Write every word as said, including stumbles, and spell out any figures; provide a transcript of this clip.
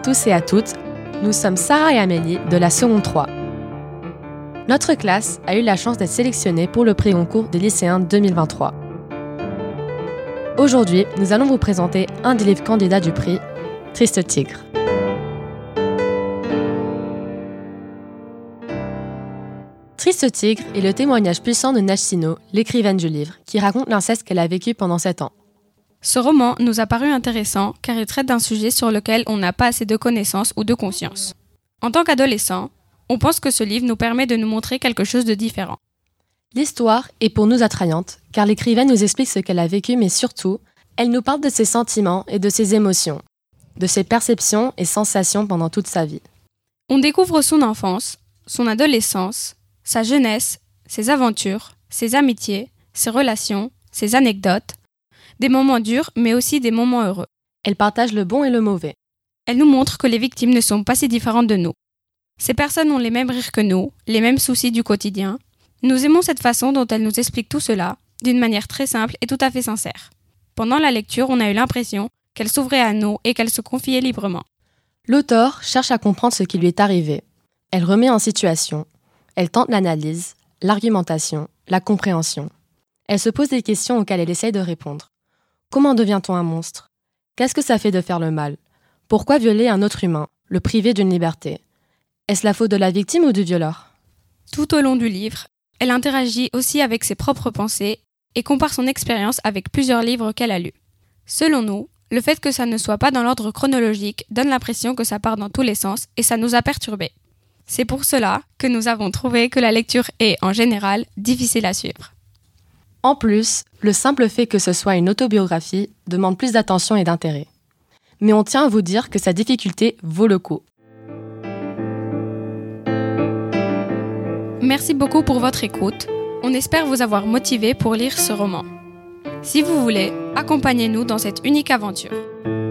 tous et à toutes, nous sommes Sarah et Amélie de la seconde trois. Notre classe a eu la chance d'être sélectionnée pour le prix Goncourt des lycéens deux mille vingt-trois. Aujourd'hui, nous allons vous présenter un des livres candidats du prix, Triste Tigre. Triste Tigre est le témoignage puissant de Neige Sino, l'écrivaine du livre, qui raconte l'inceste qu'elle a vécu pendant sept ans. Ce roman nous a paru intéressant car il traite d'un sujet sur lequel on n'a pas assez de connaissances ou de conscience. En tant qu'adolescent, on pense que ce livre nous permet de nous montrer quelque chose de différent. L'histoire est pour nous attrayante, car l'écrivaine nous explique ce qu'elle a vécu, mais surtout, elle nous parle de ses sentiments et de ses émotions, de ses perceptions et sensations pendant toute sa vie. On découvre son enfance, son adolescence, sa jeunesse, ses aventures, ses amitiés, ses relations, ses anecdotes, des moments durs mais aussi des moments heureux. Elle partage le bon et le mauvais. Elle nous montre que les victimes ne sont pas si différentes de nous. Ces personnes ont les mêmes rires que nous, les mêmes soucis du quotidien. Nous aimons cette façon dont elle nous explique tout cela, d'une manière très simple et tout à fait sincère. Pendant la lecture, on a eu l'impression qu'elle s'ouvrait à nous et qu'elle se confiait librement. L'auteur cherche à comprendre ce qui lui est arrivé. Elle remet en situation. Elle tente l'analyse, l'argumentation, la compréhension. Elle se pose des questions auxquelles elle essaye de répondre. Comment devient-on un monstre ? Qu'est-ce que ça fait de faire le mal ? Pourquoi violer un autre humain, le priver d'une liberté ? Est-ce la faute de la victime ou du violeur ? Tout au long du livre, elle interagit aussi avec ses propres pensées et compare son expérience avec plusieurs livres qu'elle a lus. Selon nous, le fait que ça ne soit pas dans l'ordre chronologique donne l'impression que ça part dans tous les sens et ça nous a perturbés. C'est pour cela que nous avons trouvé que la lecture est, en général, difficile à suivre. En plus, le simple fait que ce soit une autobiographie demande plus d'attention et d'intérêt. Mais on tient à vous dire que sa difficulté vaut le coup. Merci beaucoup pour votre écoute. On espère vous avoir motivé pour lire ce roman. Si vous voulez, accompagnez-nous dans cette unique aventure.